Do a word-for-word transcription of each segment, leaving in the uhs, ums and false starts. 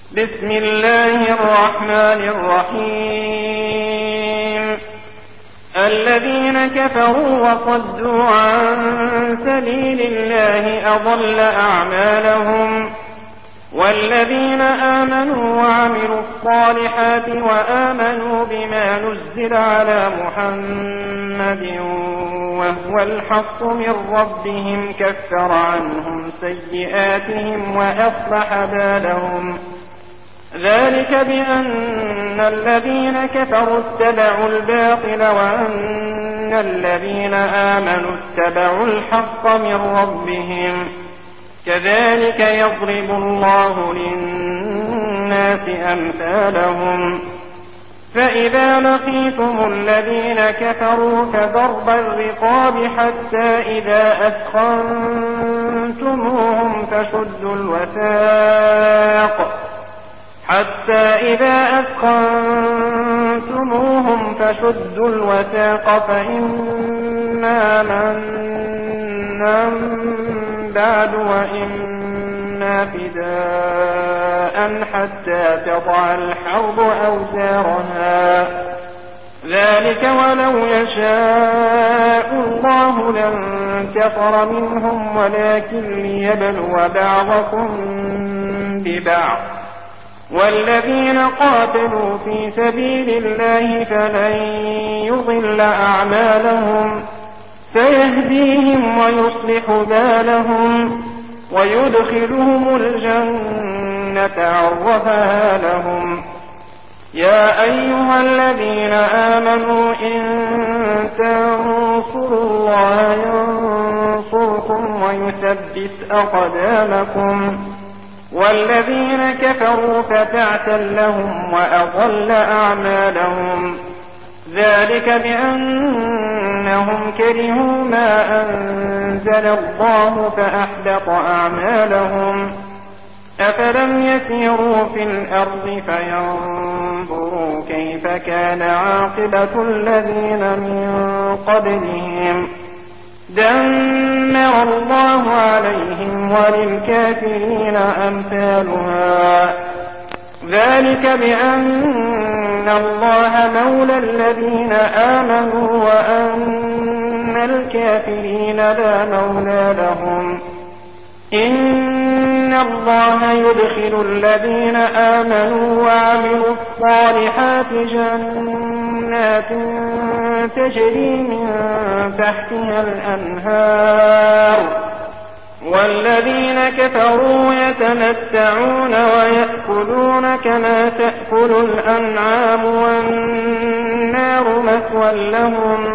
بسم الله الرحمن الرحيم. الذين كفروا وصدوا عن سبيل الله أضل أعمالهم، والذين آمنوا وعملوا الصالحات وآمنوا بما نزل على محمد وهو الحق من ربهم كفر عنهم سيئاتهم وأصلح بالهم. ذلك بأن الذين كفروا اتبعوا الباطل وأن الذين آمنوا اتبعوا الحق من ربهم. كذلك يضرب الله للناس أمثالهم. فإذا لقيتم الذين كفروا فضرب الرقاب حتى إذا أثخنتموهم فشدوا الوثاق حتى إذا أثخنتموهم فشدوا الوثاق فإما منا بعد وإما فداء حتى تضع الحرب أوزارها. ذلك ولو يشاء الله لانتصر منهم ولكن ليبلو بعضكم ببعض. والذين قاتلوا في سبيل الله فلن يضل أعمالهم سيهديهم ويصلح بالهم ويدخلهم الجنة عرفها لهم. يا أيها الذين آمنوا إن تنصروا الله ينصركم ويثبت أقدامكم. والذين كفروا فتعسا لهم وأضل أعمالهم. ذلك بأنهم كرهوا ما أنزل الله فأحبط أعمالهم. أفلم يسيروا في الأرض فينظروا كيف كان عاقبة الذين من قبلهم. دمر الله عليهم وللكافرين أمثالها. ذلك بأن الله مولى الذين آمنوا وأن الكافرين لا مولى لهم. إن الله يدخل الذين آمنوا وعملوا الصالحات جنات تجري من تحتها الأنهار. والذين كفروا يتمتعون ويأكلون كما تأكل الأنعام والنار مثوى لهم.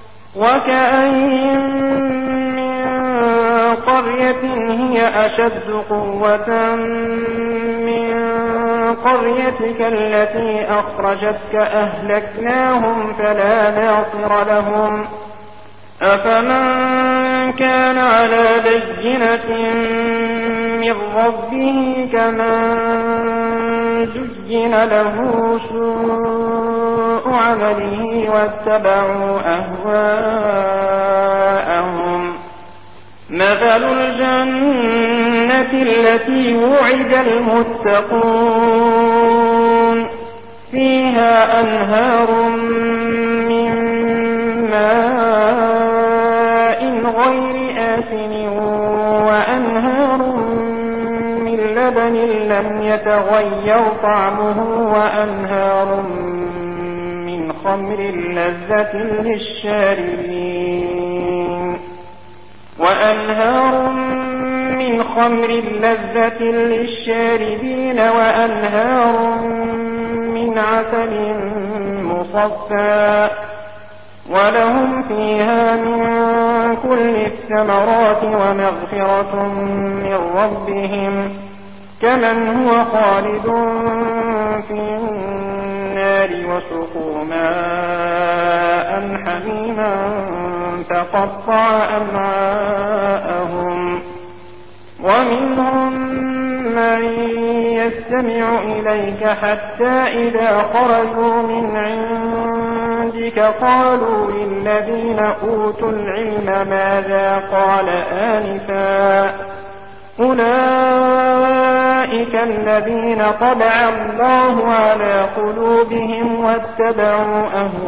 وكأين من قرية هي أشد قوة من قريتك التي أخرجتك أهلكناهم فلا ناصر لهم. أفمن كان على بينة من ربه كمن زين له سوء عمله واتبعوا أهواءهم. مثل الجنة التي وعد المتقون فيها أنهار من ماء غير آسن وأنهار من لبن لم يتغير طعمه وأنهار من خمر لذة للشاربين وأنهار من خمر لذة للشاربين وأنهار من عسل مصفى ولهم فيها من كل الثمرات ومغفرة من ربهم كمن هو خالد في النار وسقوا ماء حميما فقطع أمعاءهم. ومنهم من يستمع إليك حتى إذا خرجوا من عندك قالوا للذين أوتوا العلم ماذا قال آنفا أولئك الذين طبع الله على قلوبهم واتبعوا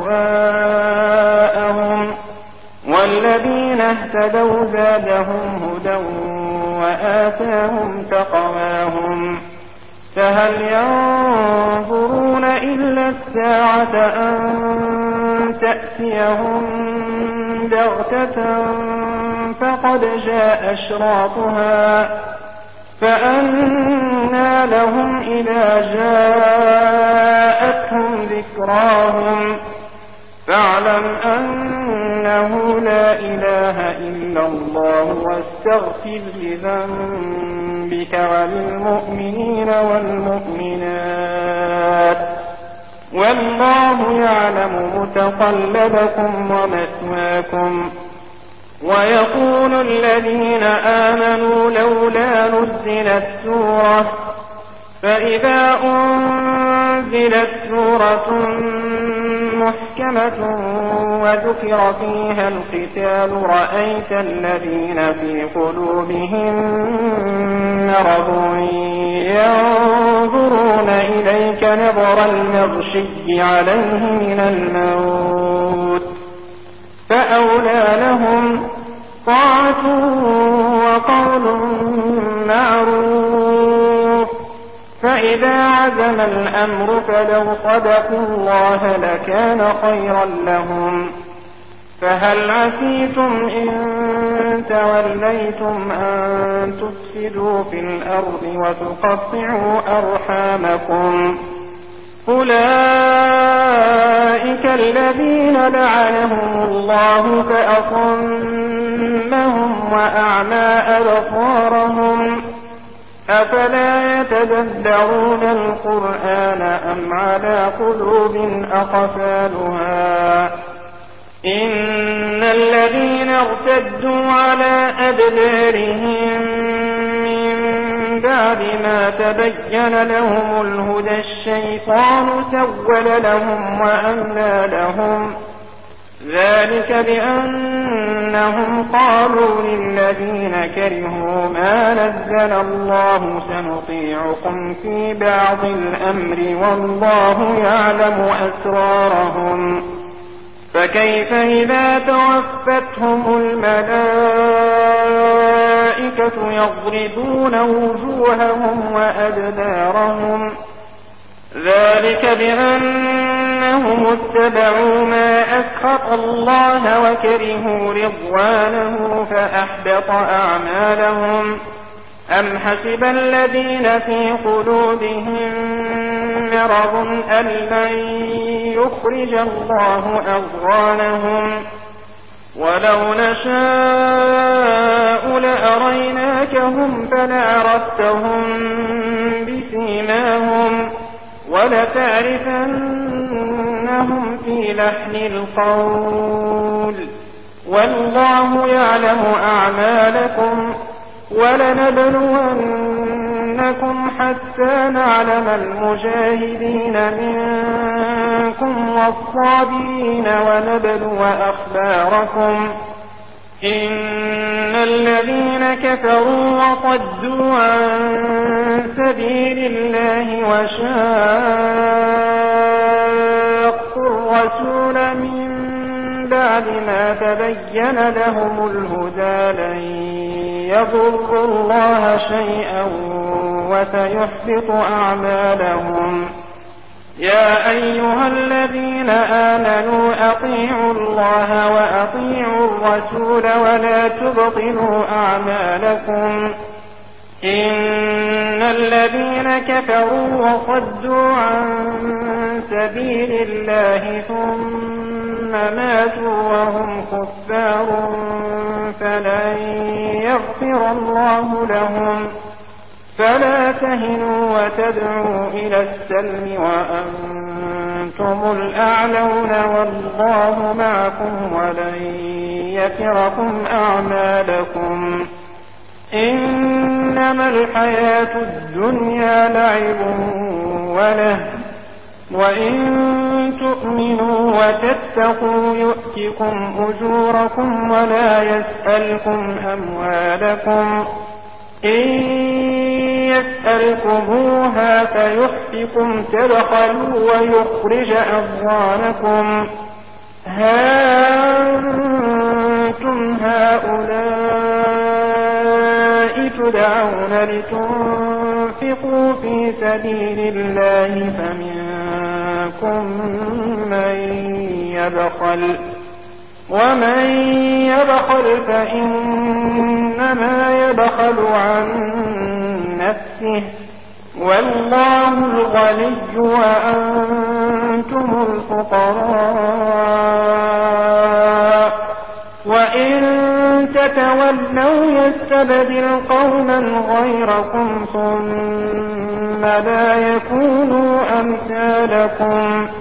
أهواءهم، والذين اهتدوا زادهم هدى وآتاهم تقواهم. فهل ينظرون إلا الساعة أن تأتيهم بغتة فقد جاء أشراطها، فأنى لهم إذا جاءتهم ذكراهم. فاعلم أنه لا إله إلا الله واستغفر لذنبك وللمؤمنين والمؤمنات، والله يعلم متقلبكم ومثواكم. ويقول الذين آمنوا لولا نزلت سورة، فإذا أنزلت سورة محكمة وذكر فيها القتال رأيت الذين في قلوبهم مرض ينظرون إليك نظر المغشي عليه من الموت، فأولى لهم طاعة وقول معروف. فإذا عزم الأمر فلو صدقوا الله لكان خيرا لهم. فهل عسيتم إن توليتم أن تفسدوا في الأرض وتقطعوا أرحامكم؟ أولئك الذين لعنهم الله فأصمهم وأعمى أبصارهم، أفلا يتدبرون القرآن أم على قلوب أقفالها؟ إن الذين ارتدوا على أدبارهم من بعد ما تبين لهم الهدى الشيطان سول لهم وأملى لهم، ذلك بأنهم قالوا للذين كرهوا ما نزل الله سنطيعكم في بعض الأمر والله يعلم أسرارهم. فكيف إذا توفتهم الملائكة يضربون وجوههم وأدبارهم؟ ذلك بأنهم اتبعوا ما أسخط الله وكرهوا رضوانه فأحبط أعمالهم. أم حسب الذين في قلوبهم مرض أن لن يخرج الله أضغانهم؟ ولو نشاء لأريناكهم فلعرفتهم بسيماهم ولتعرفنهم في لحن القول، والله يعلم أعمالكم. ولنبلونكم حتى نعلم المجاهدين منكم والصابرين ونبلو أخباركم. إن الذين كفروا وصدوا عن سبيل الله وشاقوا الرسول من بعد ما تبين لهم الهدى لن يضروا الله شيئا وسيحبط أعمالهم. يا أيها الذين آمنوا أطيعوا الله وأطيعوا الرسول ولا تبطلوا أعمالكم. إن الذين كفروا وصدوا عن سبيل الله ثم ماتوا وهم كفار فلن يغفر الله لهم. فلا تهنوا وتدعوا إلى السلم وأنتم الأعلون والله معكم ولن يتركم أعمالكم. إنما الحياة الدنيا لعب وله وإن تؤمنوا وتتقوا يؤتكم أجوركم ولا يسألكم أموالكم إن يسألكموها فيحفكم تبخلوا ويخرج أضغانكم ها أنتم هؤلاء تدعون لتنفقوا في سبيل الله فمنكم من يبخل ومن يبخل فإنما يبخل عن نفسه والله الغني وأنتم الفقراء وإن تتولوا يستبدل قوما غيركم ثم لا يكونوا أمثالكم